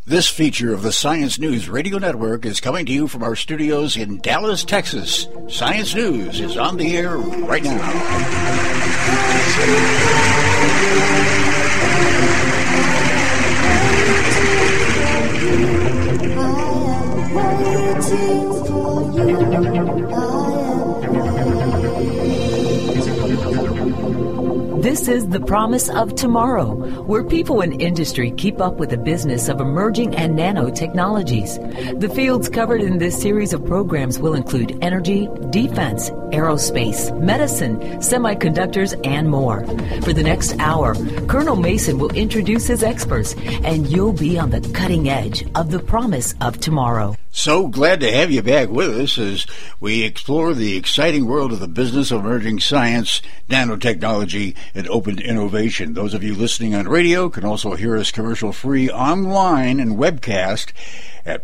This feature of the Science News Radio Network is coming to you from our studios in Dallas, Texas. Science News is on the air right now. This is The Promise of Tomorrow, where people in industry keep up with the business of emerging and nanotechnologies. The fields covered in this series of programs will include energy, defense, aerospace, medicine, semiconductors, and more. For the next hour, Colonel Mason will introduce his experts, and you'll be on the cutting edge of the promise of tomorrow. So glad to have you back with us as we explore the exciting world of the business of emerging science, nanotechnology, and open innovation. Those of you listening on radio can also hear us commercial-free online and webcast at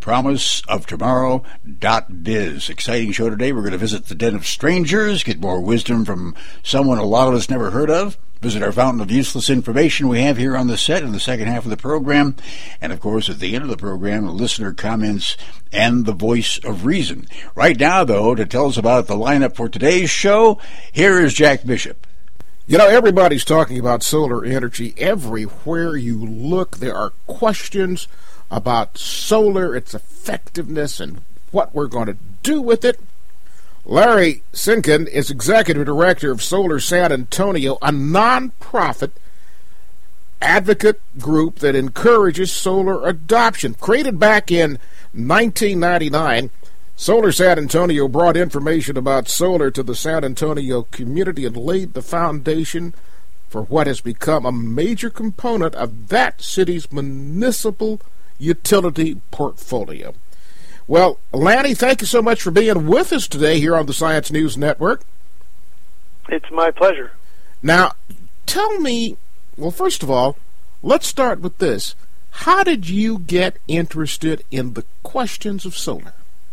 promiseoftomorrow.biz. Exciting show today. We're going to visit the Den of Strangers, get more wisdom from someone a lot of us never heard of, visit our fountain of useless information we have here on the set in the second half of the program, and of course at the end of the program, the listener comments and the voice of reason. Right now, though, to tell us about the lineup for today's show, here is Jack Bishop. You know, everybody's talking about solar energy. Everywhere you look, there are questions about solar, its effectiveness, and what we're going to do with it. Larry Sinkin is Executive Director of Solar San Antonio, a nonprofit advocate group that encourages solar adoption. Created back in 1999, Solar San Antonio brought information about solar to the San Antonio community and laid the foundation for what has become a major component of that city's municipal utility portfolio. Well, Lanny, thank you so much for being with us today here on the Science News Network. It's my pleasure. Now, tell me, well, first of all, let's start with this. How did you get interested in the questions of solar?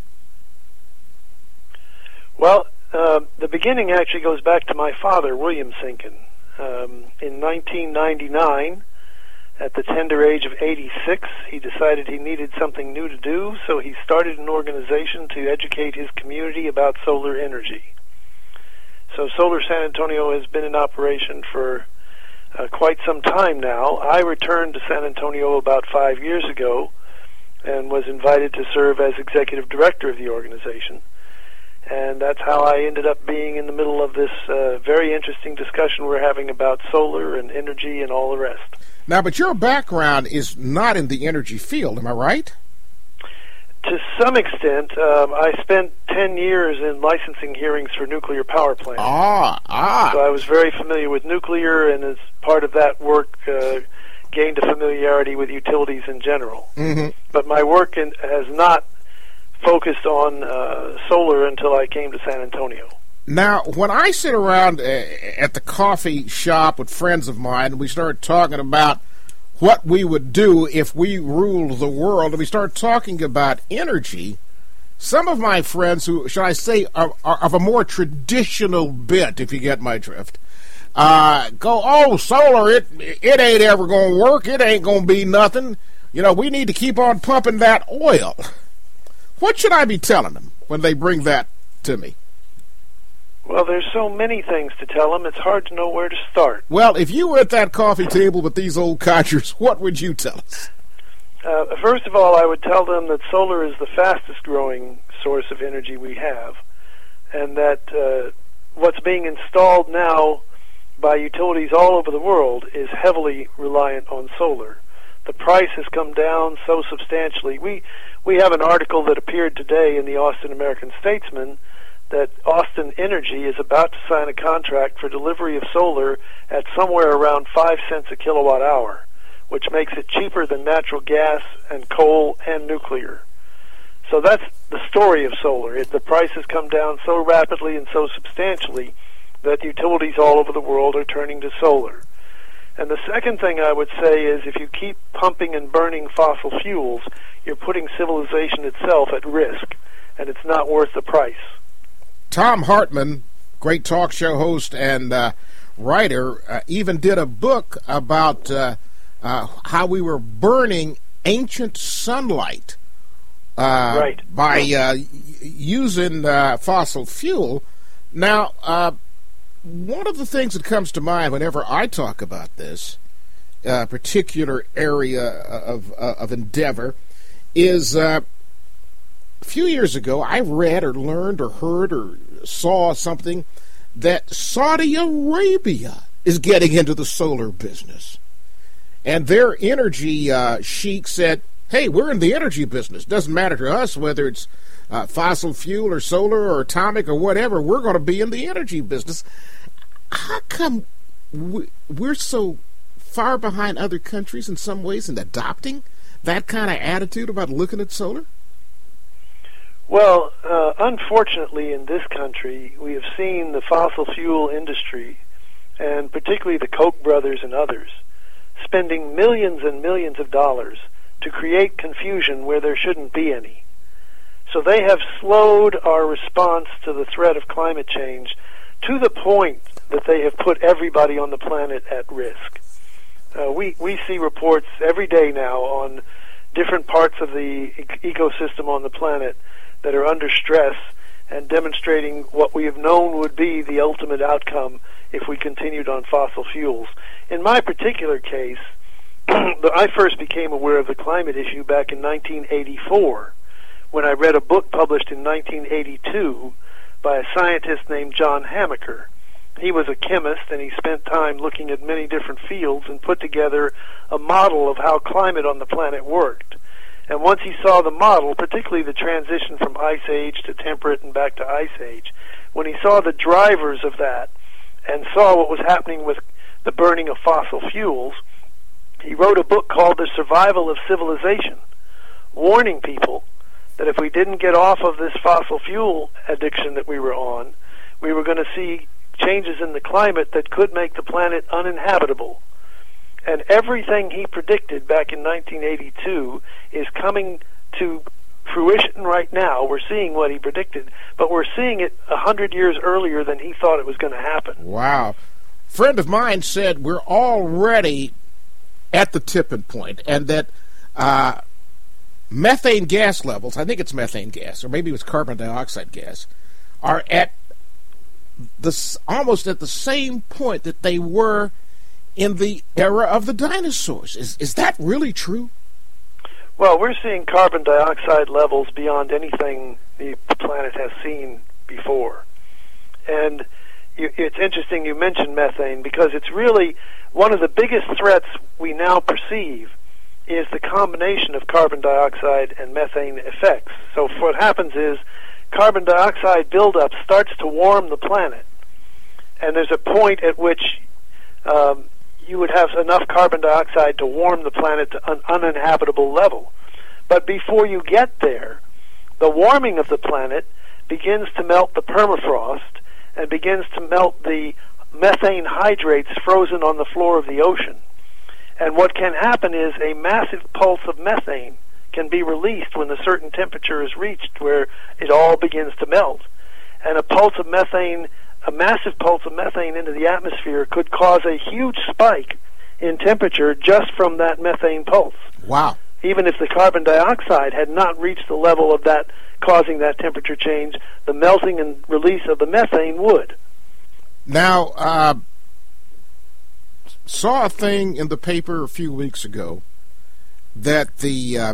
Well, the beginning actually goes back to my father, William Sinkin. In 1999, at the tender age of 86, he decided he needed something new to do, so he started an organization to educate his community about solar energy. So Solar San Antonio has been in operation for quite some time now. I returned to San Antonio about 5 years ago and was invited to serve as executive director of the organization. And that's how I ended up being in the middle of this very interesting discussion we're having about solar and energy and all the rest. Now, but your background is not in the energy field, am I right? To some extent. I spent 10 years in licensing hearings for nuclear power plants. So I was very familiar with nuclear, and as part of that work, gained a familiarity with utilities in general. Mm-hmm. But my work has not focused on solar until I came to San Antonio. Now, when I sit around at the coffee shop with friends of mine, and we start talking about what we would do if we ruled the world, and we start talking about energy, some of my friends who, shall I say, are of a more traditional bent, if you get my drift, go, oh, solar, it ain't ever going to work, it ain't going to be nothing, you know, we need to keep on pumping that oil. What should I be telling them when they bring that to me? Well, there's so many things to tell them, it's hard to know where to start. Well, if you were at that coffee table with these old codgers, what would you tell us? First of all, I would tell them that solar is the fastest growing source of energy we have, and that what's being installed now by utilities all over the world is heavily reliant on solar. The price has come down so substantially. We have an article that appeared today in the Austin American-Statesman that Austin Energy is about to sign a contract for delivery of solar at somewhere around 5 cents a kilowatt hour, which makes it cheaper than natural gas and coal and nuclear. So that's the story of solar. The price has come down so rapidly and so substantially that utilities all over the world are turning to solar. And the second thing I would say is if you keep pumping and burning fossil fuels, you're putting civilization itself at risk, and it's not worth the price. Tom Hartman, great talk show host and writer, even did a book about how we were burning ancient sunlight right. by using fossil fuel. Now, one of the things that comes to mind whenever I talk about this particular area of endeavor is a few years ago I read or learned or heard or saw something that Saudi Arabia is getting into the solar business. And their energy sheik said, hey, we're in the energy business. Doesn't matter to us whether it's fossil fuel or solar or atomic or whatever. We're going to be in the energy business. How come we're so far behind other countries in some ways in adopting that kind of attitude about looking at solar? Well, unfortunately in this country, we have seen the fossil fuel industry, and particularly the Koch brothers and others, spending millions and millions of dollars to create confusion where there shouldn't be any. So they have slowed our response to the threat of climate change to the point that they have put everybody on the planet at risk. We see reports every day now on different parts of the ecosystem on the planet that are under stress and demonstrating what we have known would be the ultimate outcome if we continued on fossil fuels. In my particular case, I first became aware of the climate issue back in 1984 when I read a book published in 1982 by a scientist named John Hamaker. He was a chemist, and he spent time looking at many different fields and put together a model of how climate on the planet worked. And once he saw the model, particularly the transition from ice age to temperate and back to ice age, when he saw the drivers of that and saw what was happening with the burning of fossil fuels, he wrote a book called The Survival of Civilization, warning people that if we didn't get off of this fossil fuel addiction that we were on, we were going to see changes in the climate that could make the planet uninhabitable. And everything he predicted back in 1982 is coming to fruition right now. We're seeing what he predicted, but we're seeing it 100 years earlier than he thought it was going to happen. Wow. A friend of mine said we're already at the tipping point, and that methane gas levels, I think it's methane gas, or maybe it was carbon dioxide gas, are at almost at the same point that they were in the era of the dinosaurs. Is that really true? Well, we're seeing carbon dioxide levels beyond anything the planet has seen before. And it's interesting you mentioned methane, because it's really one of the biggest threats we now perceive is the combination of carbon dioxide and methane effects. So what happens is carbon dioxide buildup starts to warm the planet, and there's a point at which you would have enough carbon dioxide to warm the planet to an uninhabitable level. But before you get there, the warming of the planet begins to melt the permafrost and begins to melt the methane hydrates frozen on the floor of the ocean. And what can happen is a massive pulse of methane can be released when a certain temperature is reached where it all begins to melt. And a massive pulse of methane into the atmosphere could cause a huge spike in temperature just from that methane pulse. Wow. Even if the carbon dioxide had not reached the level of that causing that temperature change, the melting and release of the methane would. Now, saw a thing in the paper a few weeks ago that the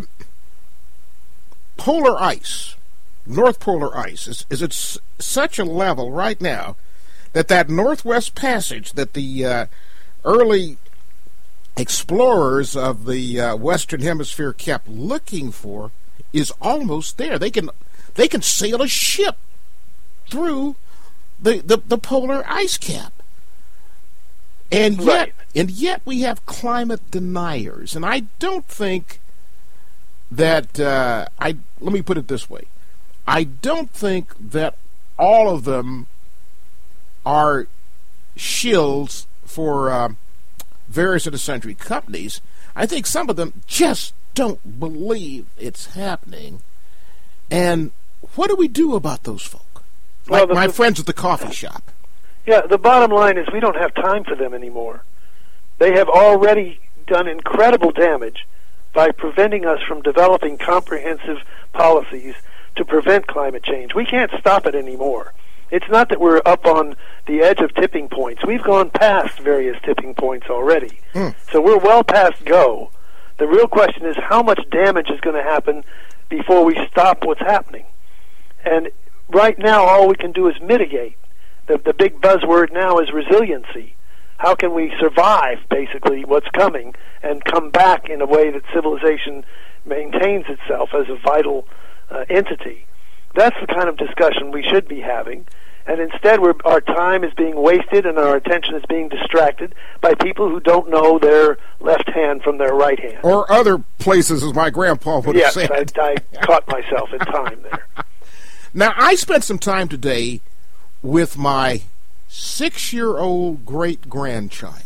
polar ice, North Polar ice, is at such a level right now that Northwest Passage that the early explorers of the Western Hemisphere kept looking for is almost there. They can sail a ship through the polar ice cap. And yet we have climate deniers. And I don't think that let me put it this way. I don't think that all of them are shills for various of the century companies. I think some of them just don't believe it's happening. And what do we do about those folk? Like my friends at the coffee shop. Yeah, the bottom line is we don't have time for them anymore. They have already done incredible damage by preventing us from developing comprehensive policies to prevent climate change. We can't stop it anymore. It's not that we're up on the edge of tipping points. We've gone past various tipping points already. So we're well past go. The real question is how much damage is going to happen before we stop what's happening. And right now, all we can do is mitigate. The big buzzword now is resiliency. How can we survive, basically, what's coming and come back in a way that civilization maintains itself as a vital entity? That's the kind of discussion we should be having. And instead, our time is being wasted and our attention is being distracted by people who don't know their left hand from their right hand. Or other places, as my grandpa would have said. Yes, I caught myself in time there. Now, I spent some time today with my 6-year-old great-grandchild.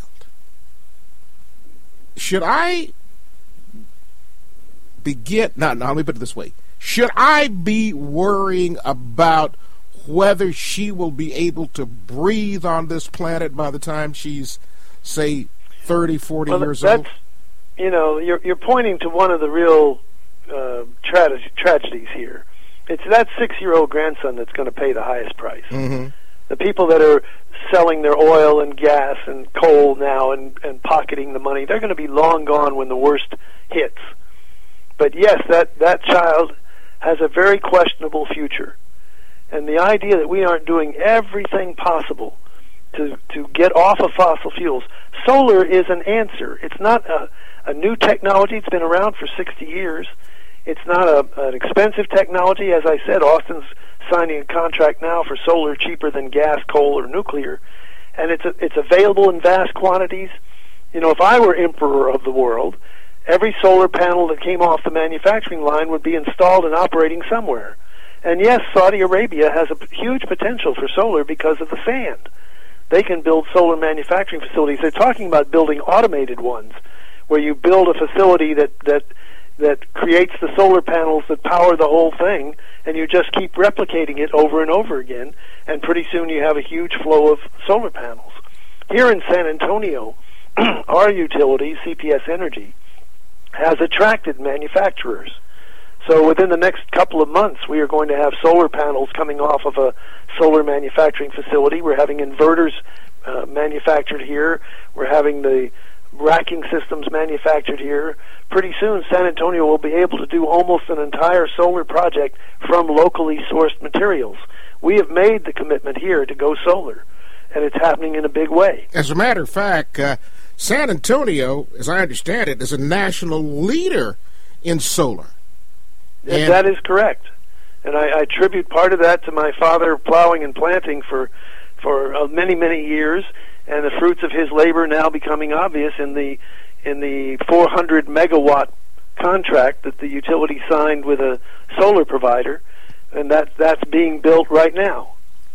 Should I begin... No, let me put it this way. Should I be worrying about whether she will be able to breathe on this planet by the time she's, say, 30, 40 years old? You know, you're pointing to one of the real tragedies here. It's that 6-year-old grandson that's going to pay the highest price. Mm-hmm. The people that are selling their oil and gas and coal now and pocketing the money, they're going to be long gone when the worst hits. But yes, that child has a very questionable future. And the idea that we aren't doing everything possible to get off of fossil fuels. Solar is an answer. It's not a new technology. It's been around for 60 years. It's not an expensive technology. As I said, Austin's signing a contract now for solar cheaper than gas, coal, or nuclear. And it's available in vast quantities. You know, if I were emperor of the world, every solar panel that came off the manufacturing line would be installed and operating somewhere. And yes, Saudi Arabia has a huge potential for solar because of the sand. They can build solar manufacturing facilities. They're talking about building automated ones, where you build a facility that creates the solar panels that power the whole thing, and you just keep replicating it over and over again, and pretty soon you have a huge flow of solar panels. Here in San Antonio, our utility, CPS Energy, has attracted manufacturers. So within the next couple of months, we are going to have solar panels coming off of a solar manufacturing facility. We're having inverters manufactured here. We're having the racking systems manufactured here. Pretty soon, San Antonio will be able to do almost an entire solar project from locally sourced materials. We have made the commitment here to go solar, and it's happening in a big way. As a matter of fact, San Antonio, as I understand it, is a national leader in solar. And that is correct. And I attribute part of that to my father plowing and planting for many, many years, and the fruits of his labor now becoming obvious in the 400 megawatt contract that the utility signed with a solar provider, and that's being built right now.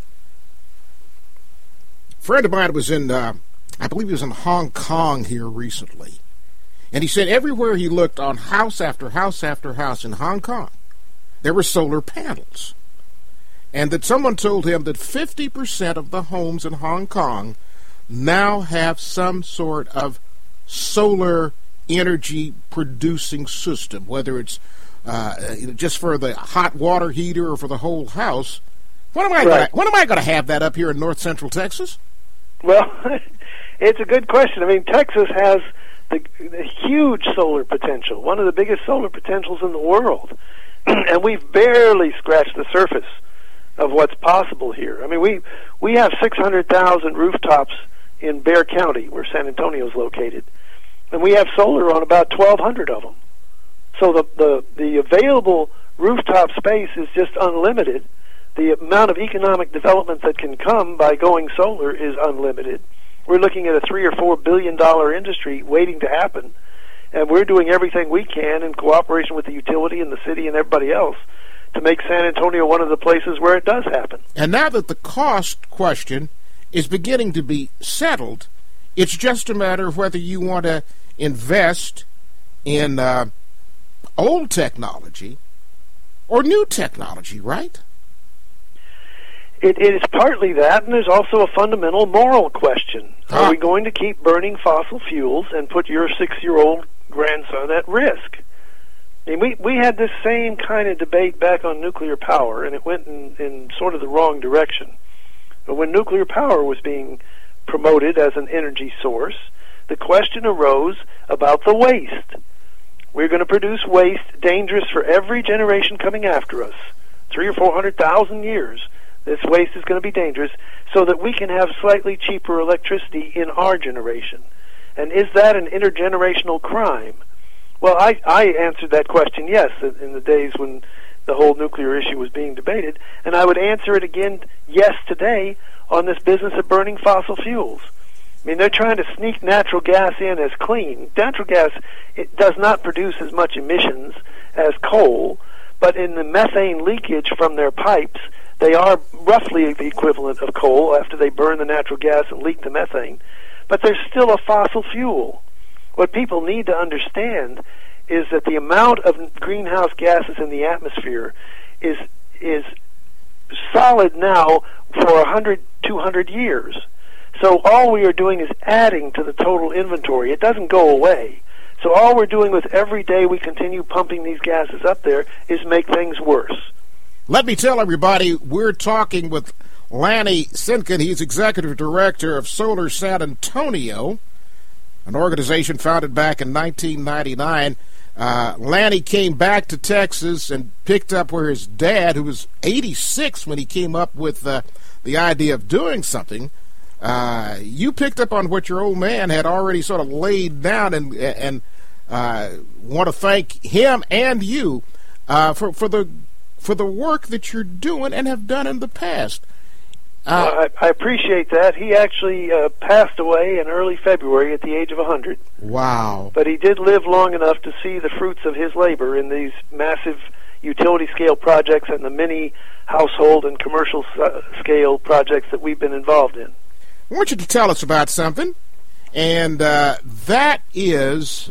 A friend of mine was in, I believe he was in Hong Kong here recently, and he said everywhere he looked on house after house after house in Hong Kong, there were solar panels. And that someone told him that 50% of the homes in Hong Kong now have some sort of solar energy producing system, whether it's just for the hot water heater or for the whole house. When am I going to have that up here in north central Texas? Well, it's a good question. I mean, Texas has the huge solar potential, one of the biggest solar potentials in the world. And we've barely scratched the surface of what's possible here. I mean, we have 600,000 rooftops in Bexar County, where San Antonio is located, and we have solar on about 1,200 of them. So the available rooftop space is just unlimited. The amount of economic development that can come by going solar is unlimited. We're looking at a $3 or $4 billion industry waiting to happen, and we're doing everything we can in cooperation with the utility and the city and everybody else to make San Antonio one of the places where it does happen. And now that the cost question is beginning to be settled, it's just a matter of whether you want to invest in old technology or new technology, right? It is partly that, and there's also a fundamental moral question. Are we going to keep burning fossil fuels and put your 6-year-old grandson at risk? I mean, we had this same kind of debate back on nuclear power, and it went in sort of the wrong direction. But when nuclear power was being promoted as an energy source, the question arose about the waste. We're going to produce waste dangerous for every generation coming after us. 300,000 or 400,000 years, this waste is going to be dangerous, so that we can have slightly cheaper electricity in our generation. And is that an intergenerational crime? Well, I answered that question yes in the days when the whole nuclear issue was being debated, and I would answer it again yes today on this business of burning fossil fuels. I mean, they're trying to sneak natural gas in as clean. Natural gas, it does not produce as much emissions as coal, but in the methane leakage from their pipes, they are roughly the equivalent of coal after they burn the natural gas and leak the methane. But they're still a fossil fuel. What people need to understand is that the amount of greenhouse gases in the atmosphere is solid now for 100, 200 years. So all we are doing is adding to the total inventory. It doesn't go away. So all we're doing with every day we continue pumping these gases up there is make things worse. Let me tell everybody, we're talking with Lanny Sinkin. He's Executive Director of Solar San Antonio, an organization founded back in 1999. Lanny came back to Texas and picked up where his dad, who was 86 when he came up with the idea of doing something. You picked up on what your old man had already sort of laid down, and want to thank him and you for the work that you're doing and have done in the past. I appreciate that. He actually passed away in early February at the age of 100. Wow. But he did live long enough to see the fruits of his labor in these massive utility-scale projects and the many household and commercial-scale projects that we've been involved in. I want you to tell us about something, and that is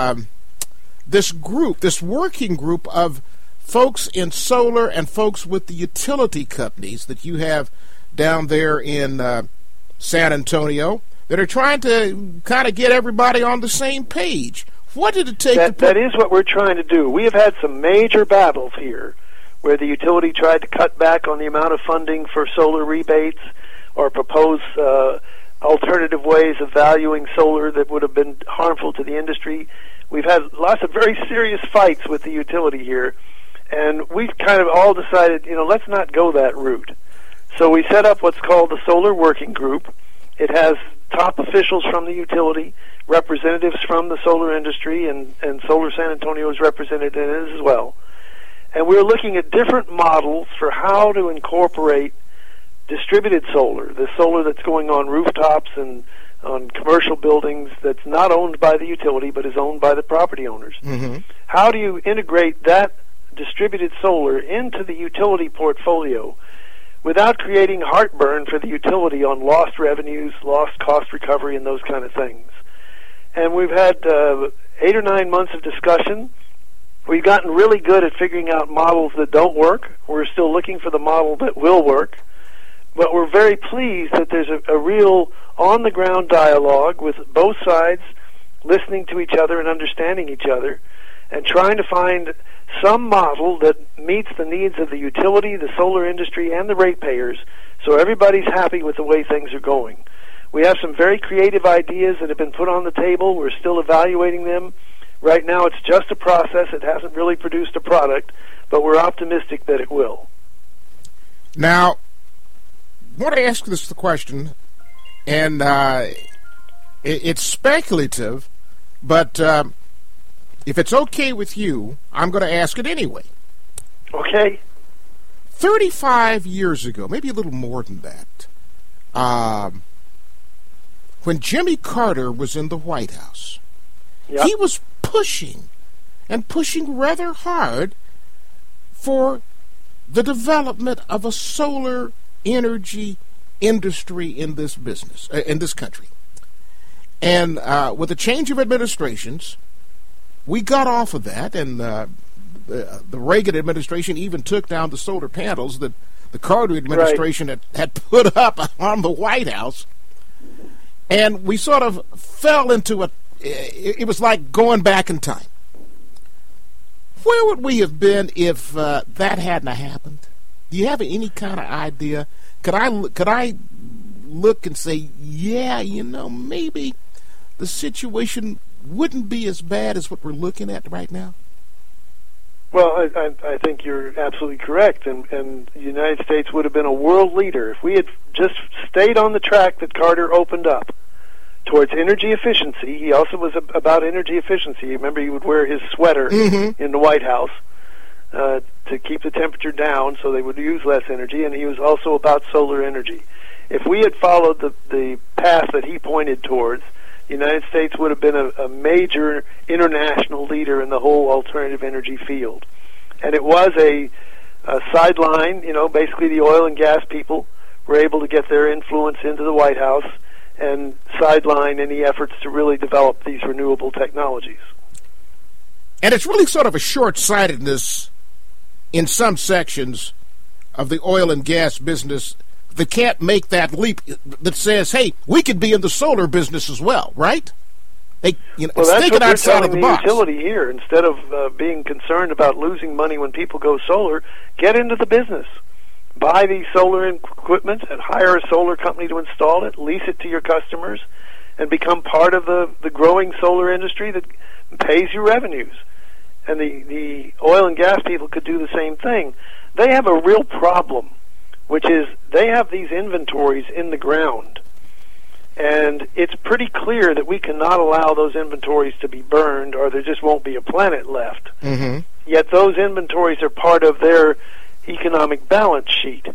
this group, this working group of folks in solar and folks with the utility companies that you have down there in San Antonio that are trying to kind of get everybody on the same page. What did it take to put... That is what we're trying to do. We have had some major battles here where the utility tried to cut back on the amount of funding for solar rebates or propose alternative ways of valuing solar that would have been harmful to the industry. We've had lots of very serious fights with the utility here, and we've kind of all decided, let's not go that route. So we set up what's called the Solar Working Group. It has top officials from the utility, representatives from the solar industry, and Solar San Antonio is represented in it as well. And we're looking at different models for how to incorporate distributed solar, the solar that's going on rooftops and on commercial buildings that's not owned by the utility but is owned by the property owners. Mm-hmm. How do you integrate that distributed solar into the utility portfolio without creating heartburn for the utility on lost revenues, lost cost recovery, and those kind of things? And we've had 8 or 9 months of discussion. We've gotten really good at figuring out models that don't work. We're still looking for the model that will work. But we're very pleased that there's a real on-the-ground dialogue with both sides listening to each other and understanding each other and trying to find some model that meets the needs of the utility, the solar industry, and the ratepayers, so everybody's happy with the way things are going. We have some very creative ideas that have been put on the table. We're still evaluating them. Right now it's just a process. It hasn't really produced a product, but we're optimistic that it will. Now, I want to ask this the question, and it's speculative, but if it's okay with you, I'm going to ask it anyway. Okay. 35 years ago, maybe a little more than that, when Jimmy Carter was in the White House, yep, he was pushing rather hard for the development of a solar energy industry in this business, in this country. And with the change of administrations, we got off of that, and the Reagan administration even took down the solar panels that the Carter administration had put up on the White House. And we sort of fell into it was like going back in time. Where would we have been if that hadn't happened? Do you have any kind of idea? Could I look and say, yeah, maybe the situation wouldn't be as bad as what we're looking at right now? Well, I think you're absolutely correct, and the United States would have been a world leader if we had just stayed on the track that Carter opened up towards energy efficiency. He also was about energy efficiency. Remember, he would wear his sweater in the White House to keep the temperature down so they would use less energy, and he was also about solar energy. If we had followed the path that he pointed towards, the United States would have been a major international leader in the whole alternative energy field. And it was a sideline, basically the oil and gas people were able to get their influence into the White House and sideline any efforts to really develop these renewable technologies. And it's really sort of a short-sightedness in some sections of the oil and gas business that can't make that leap that says, hey, we could be in the solar business as well, right? Well, that's what we're telling the utility here. Instead of being concerned about losing money when people go solar, get into the business. Buy these solar equipment and hire a solar company to install it, lease it to your customers, and become part of the growing solar industry that pays you revenues. And the oil and gas people could do the same thing. They have a real problem, which is they have these inventories in the ground. And it's pretty clear that we cannot allow those inventories to be burned, or there just won't be a planet left. Mm-hmm. Yet those inventories are part of their economic balance sheet.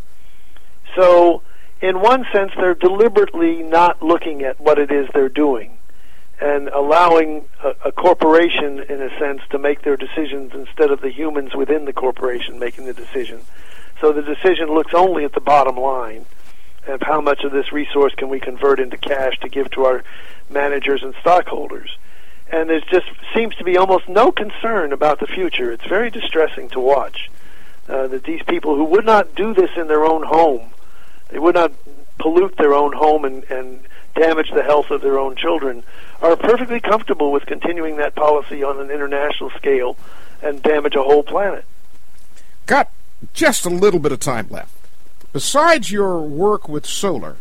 So, in one sense, they're deliberately not looking at what it is they're doing and allowing a corporation, in a sense, to make their decisions instead of the humans within the corporation making the decision. So the decision looks only at the bottom line of how much of this resource can we convert into cash to give to our managers and stockholders. And there just seems to be almost no concern about the future. It's very distressing to watch that these people who would not do this in their own home, they would not pollute their own home and damage the health of their own children, are perfectly comfortable with continuing that policy on an international scale and damage a whole planet. Got just a little bit of time left. Besides your work with solar,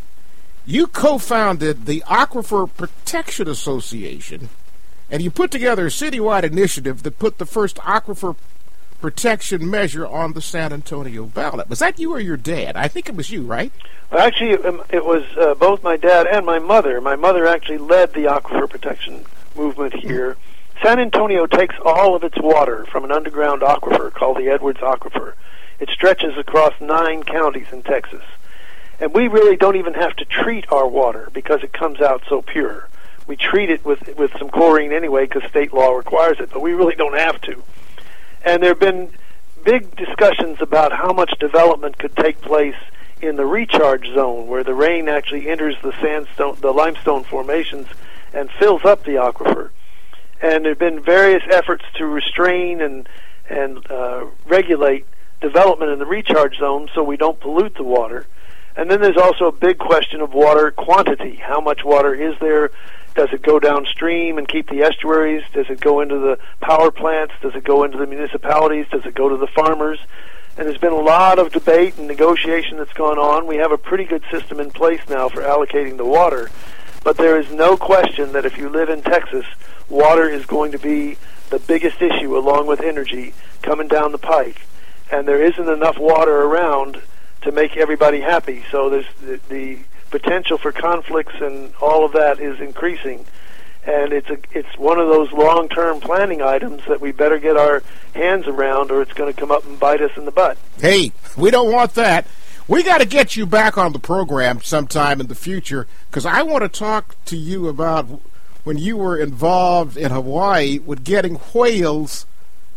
you co-founded the Aquifer Protection Association, and you put together a citywide initiative that put the first aquifer protection measure on the San Antonio ballot. Was that you or your dad? I think it was you, right? Well, actually, it was both my dad and my mother. My mother actually led the aquifer protection movement here. San Antonio takes all of its water from an underground aquifer called the Edwards Aquifer. It stretches across 9 counties in Texas. And we really don't even have to treat our water because it comes out so pure. We treat it with some chlorine anyway because state law requires it, but we really don't have to. And there have been big discussions about how much development could take place in the recharge zone, where the rain actually enters the limestone formations and fills up the aquifer. And there have been various efforts to restrain and regulate development in the recharge zone so we don't pollute the water. And then there's also a big question of water quantity. How much water is there? Does it go downstream and keep the estuaries? Does it go into the power plants? Does it go into the municipalities? Does it go to the farmers? And there's been a lot of debate and negotiation that's gone on. We have a pretty good system in place now for allocating the water. But there is no question that if you live in Texas, water is going to be the biggest issue along with energy coming down the pike. And there isn't enough water around to make everybody happy. So there's the potential for conflicts and all of that is increasing. And it's one of those long-term planning items that we better get our hands around, or it's going to come up and bite us in the butt. Hey, we don't want that. We got to get you back on the program sometime in the future, because I want to talk to you about when you were involved in Hawaii with getting whales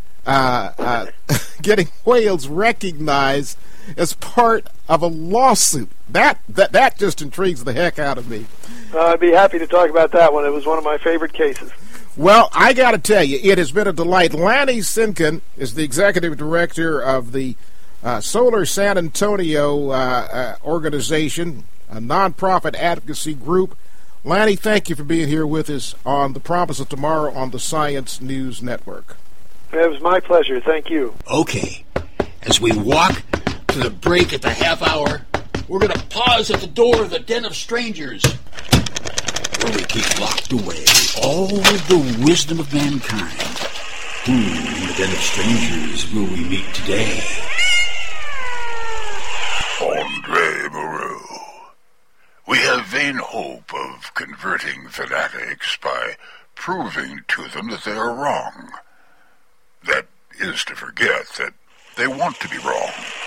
recognized as part of a lawsuit. That just intrigues the heck out of me. I'd be happy to talk about that one. It was one of my favorite cases. Well, I got to tell you, it has been a delight. Lanny Sinkin is the executive director of the Solar San Antonio organization, a nonprofit advocacy group. Lanny, thank you for being here with us on The Promise of Tomorrow on the Science News Network. It was my pleasure. Thank you. Okay. As we walk to the break at the half hour, we're going to pause at the door of the Den of Strangers, where we keep locked away all the wisdom of mankind. Who in the Den of Strangers will we meet today? Andre Moreau. We have vain hope of converting fanatics by proving to them that they are wrong. That is to forget that they want to be wrong.